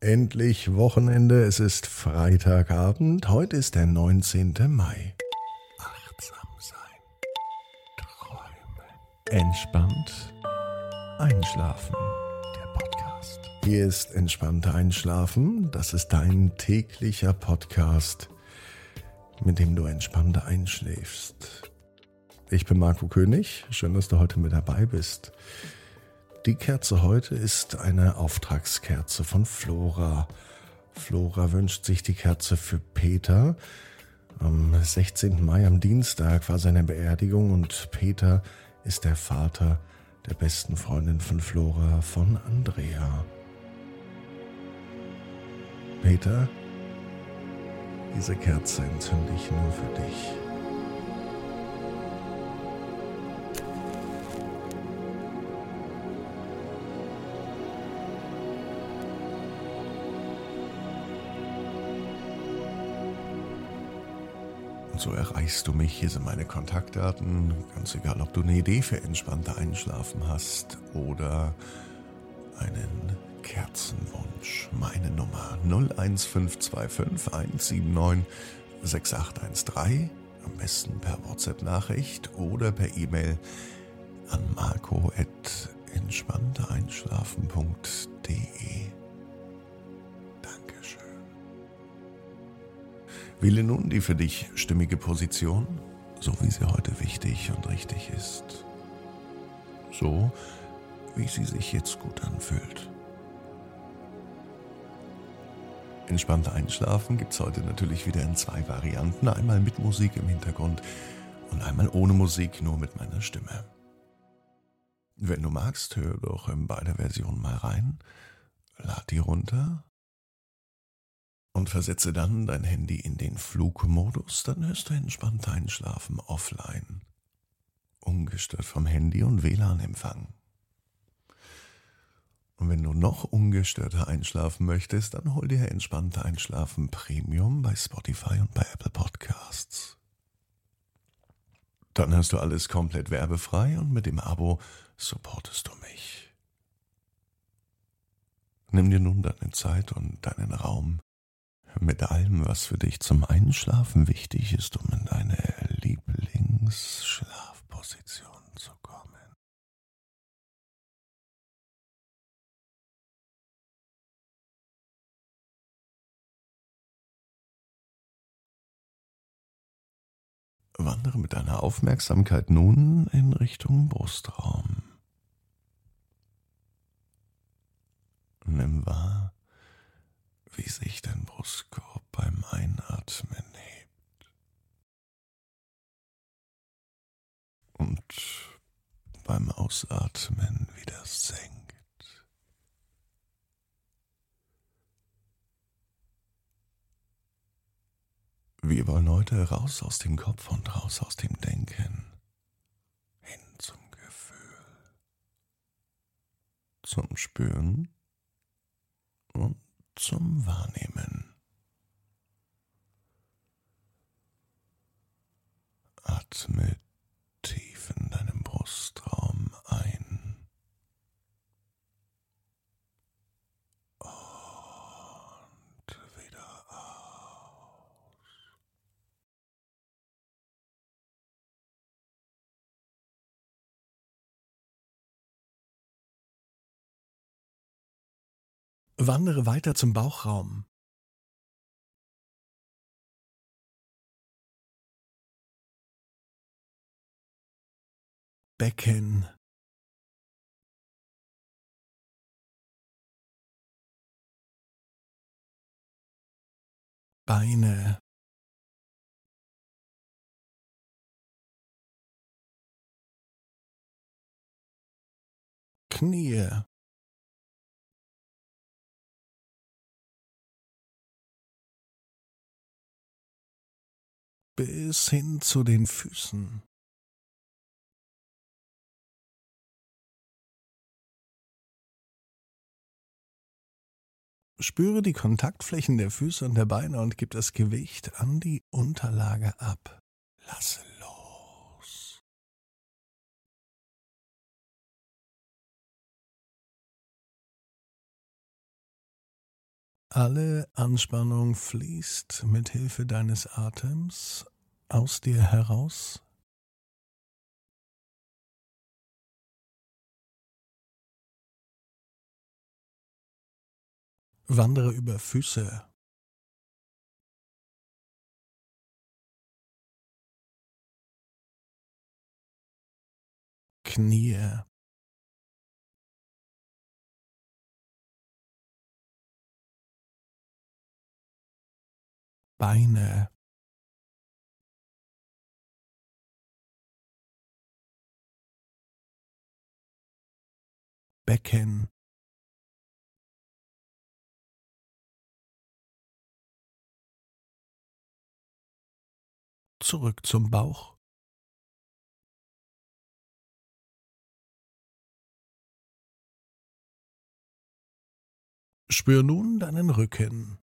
Endlich Wochenende, es ist Freitagabend, heute ist der 19. Mai. Achtsam sein, träumen, entspannt einschlafen, der Podcast. Hier ist Entspannt Einschlafen, das ist dein täglicher Podcast, mit dem du entspannt einschläfst. Ich bin Marco König, schön, dass du heute mit dabei bist. Die Kerze heute ist eine Auftragskerze von Flora. Flora wünscht sich die Kerze für Peter. Am 16. Mai, am Dienstag, war seine Beerdigung und Peter ist der Vater der besten Freundin von Flora, von Andrea. Peter, diese Kerze entzünde ich nur für dich. Und so erreichst du mich. Hier sind meine Kontaktdaten. Ganz egal, ob du eine Idee für entspannte Einschlafen hast oder einen Kerzenwunsch. Meine Nummer 01525 179 6813. Am besten per WhatsApp-Nachricht oder per E-Mail an marco@entspannteeinschlafen.de. Dankeschön. Wähle nun die für dich stimmige Position, so wie sie heute wichtig und richtig ist. So, wie sie sich jetzt gut anfühlt. Entspannt einschlafen gibt's heute natürlich wieder in 2 Varianten. Einmal mit Musik im Hintergrund und einmal ohne Musik, nur mit meiner Stimme. Wenn du magst, hör doch in beide Versionen mal rein, lad die runter und versetze dann dein Handy in den Flugmodus, dann hörst du entspannt einschlafen offline, ungestört vom Handy und WLAN-Empfang. Und wenn du noch ungestörter einschlafen möchtest, dann hol dir Entspannt Einschlafen Premium bei Spotify und bei Apple Podcasts. Dann hast du alles komplett werbefrei und mit dem Abo supportest du mich. Nimm dir nun deine Zeit und deinen Raum mit allem, was für dich zum Einschlafen wichtig ist, um in deine Lieblingsschlafposition zu kommen. Wandere mit deiner Aufmerksamkeit nun in Richtung Brustraum. Nimm wahr, wie sich dein Brustkorb beim Einatmen hebt und beim Ausatmen wieder senkt. Wir wollen heute raus aus dem Kopf und raus aus dem Denken, hin zum Gefühl, zum Spüren und zum Wahrnehmen. Atme tief in deinem Brustraum ein und wieder aus. Wandere weiter zum Bauchraum. Becken, Beine, Knie, bis hin zu den Füßen. Spüre die Kontaktflächen der Füße und der Beine und gib das Gewicht an die Unterlage ab. Lasse los. Alle Anspannung fließt mit Hilfe deines Atems aus dir heraus. Wandere über Füße, Knie, Beine, Becken, zurück zum Bauch. Spür nun deinen Rücken.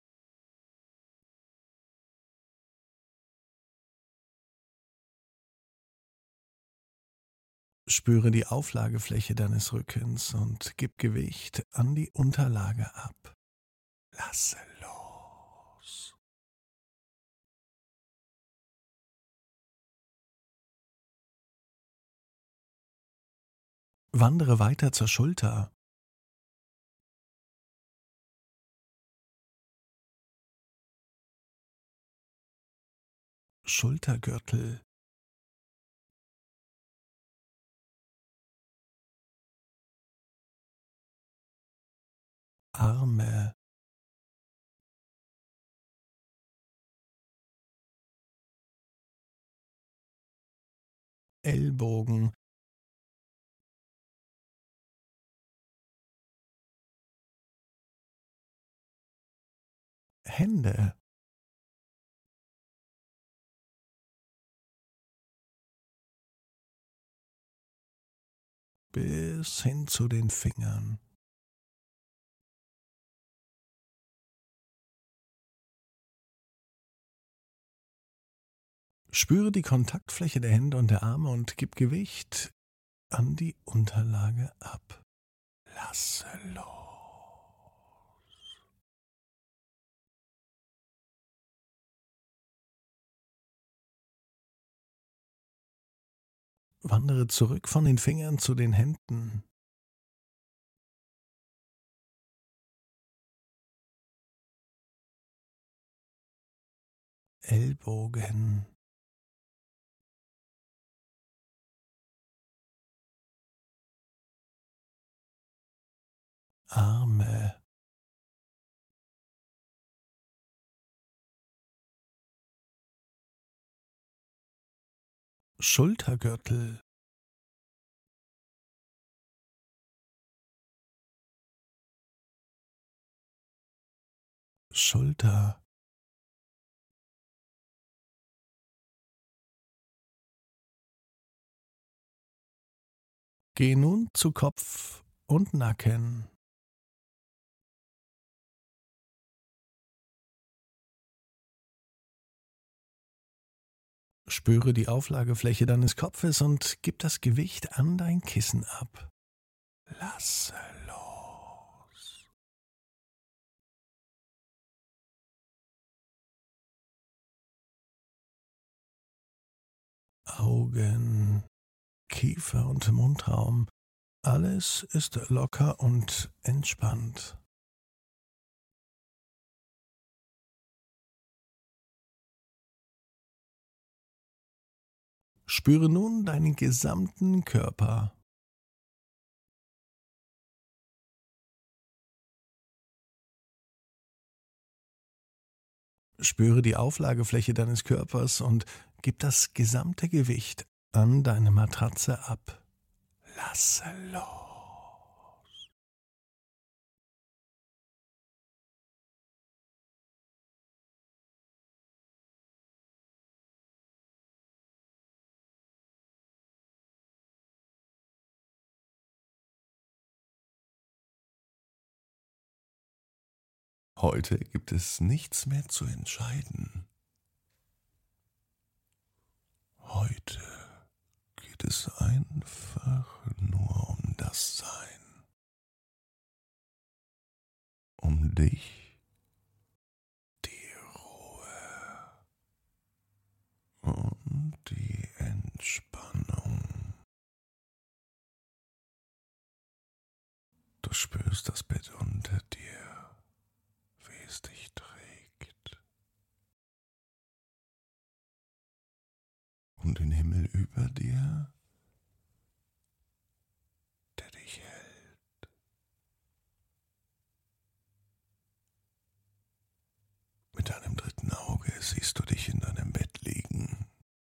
Spüre die Auflagefläche deines Rückens und gib Gewicht an die Unterlage ab. Lasse los. Wandere weiter zur Schulter. Schultergürtel, Arme, Ellbogen, Hände, bis hin zu den Fingern. Spüre die Kontaktfläche der Hände und der Arme und gib Gewicht an die Unterlage ab. Lasse los. Wandere zurück von den Fingern zu den Händen. Ellbogen, Arme, Schultergürtel, Schulter, geh nun zu Kopf und Nacken. Spüre die Auflagefläche deines Kopfes und gib das Gewicht an dein Kissen ab. Lasse los. Augen, Kiefer und Mundraum. Alles ist locker und entspannt. Spüre nun deinen gesamten Körper. Spüre die Auflagefläche deines Körpers und gib das gesamte Gewicht an deine Matratze ab. Lasse los. Heute gibt es nichts mehr zu entscheiden. Heute geht es einfach nur um das Sein. Um dich spürst das Bett unter dir, wie es dich trägt. Und den Himmel über dir, der dich hält. Mit deinem dritten Auge siehst du dich in deinem Bett liegen,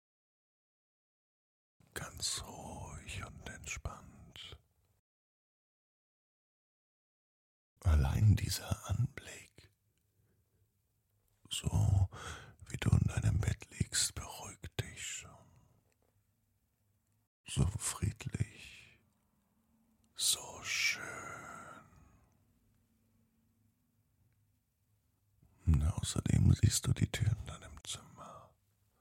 ganz ruhig und entspannt. Allein dieser Anblick, so wie du in deinem Bett liegst, beruhigt dich schon. So friedlich, so schön. Und außerdem siehst du die Tür in deinem Zimmer.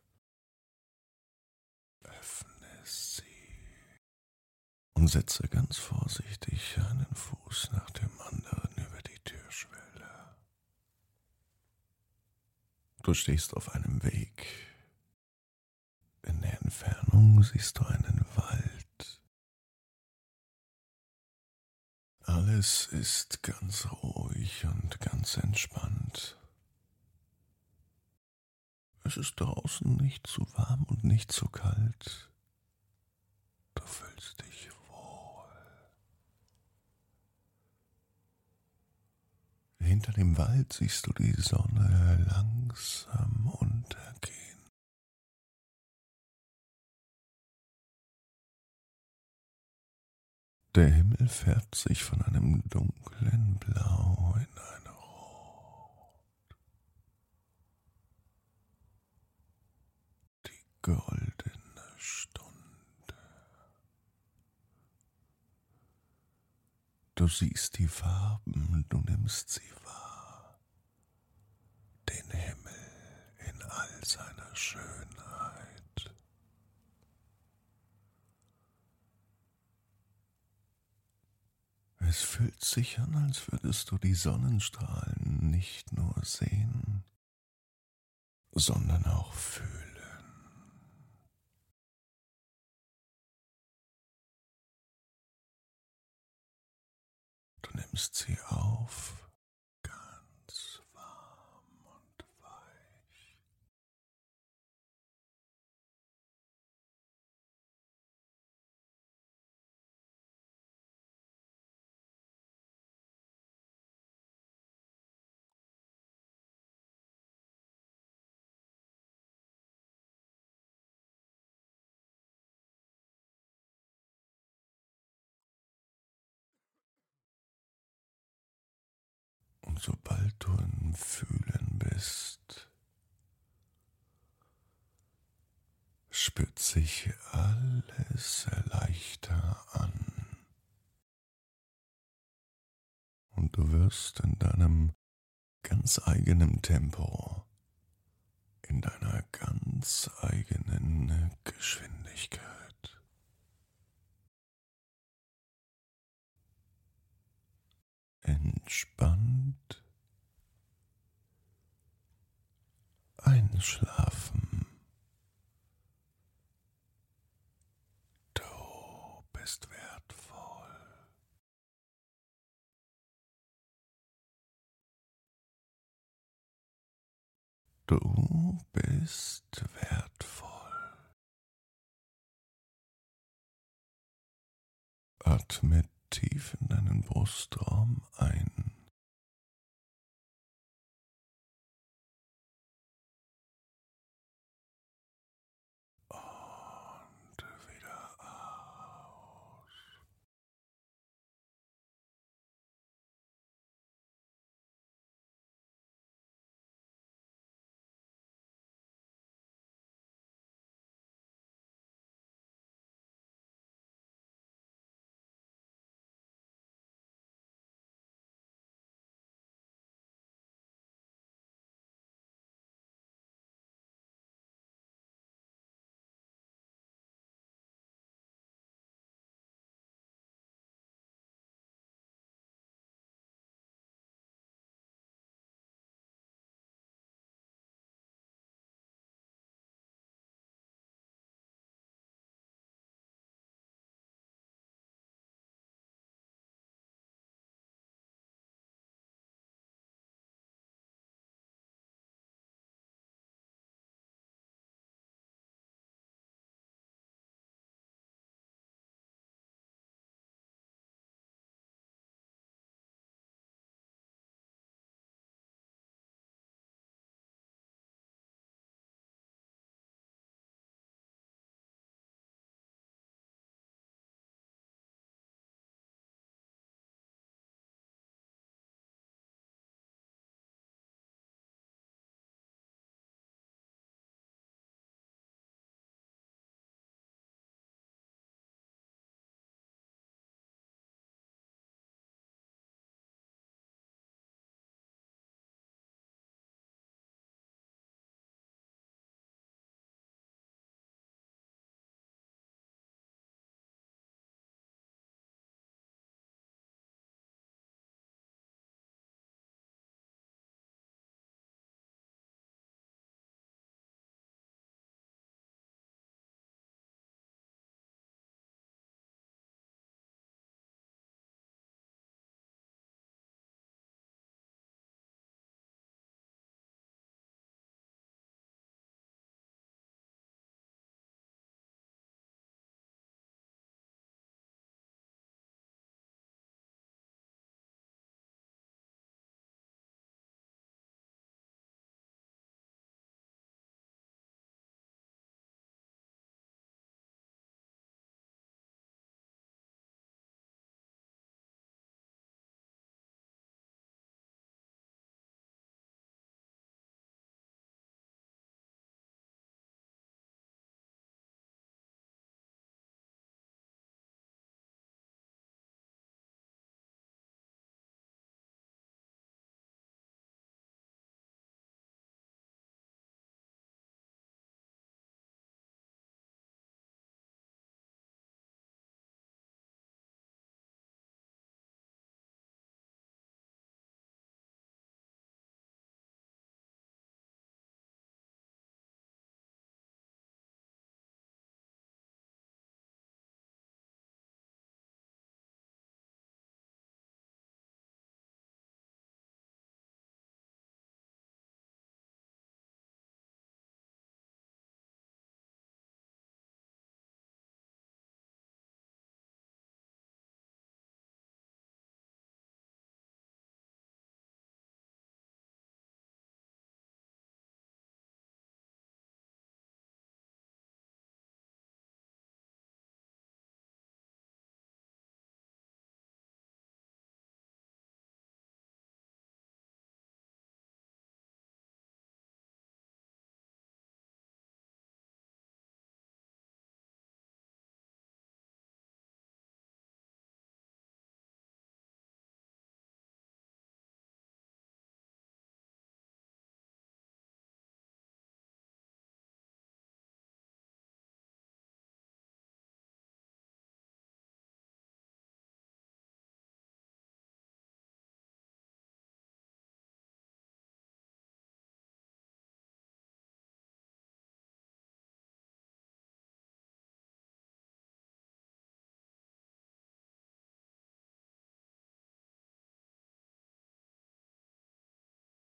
Öffne sie und setze ganz vorsichtig einen Fuß nach dem anderen über die Türschwelle. Du stehst auf einem Weg. In der Entfernung siehst du einen Wald. Alles ist ganz ruhig und ganz entspannt. Es ist draußen nicht zu warm und nicht zu kalt. Du fühlst dich wohl. Hinter dem Wald siehst du die Sonne langsam untergehen. Der Himmel färbt sich von einem dunklen Blau in ein Rot. Die goldene Stunde. Du siehst die Farben, du nimmst sie wahr. Den Himmel in all seiner Schönheit. Es fühlt sich an, als würdest du die Sonnenstrahlen nicht nur sehen, sondern auch fühlen. Du nimmst sie auf, ganz warm und weich. Und sobald du im Fühlen bist, spürt sich alles leichter an. Und du wirst in deinem ganz eigenen Tempo, in deiner ganz eigenen Geschwindigkeit entspannt einschlafen. Du bist wertvoll. Du bist wertvoll. Atme tief in deinen Brustraum ein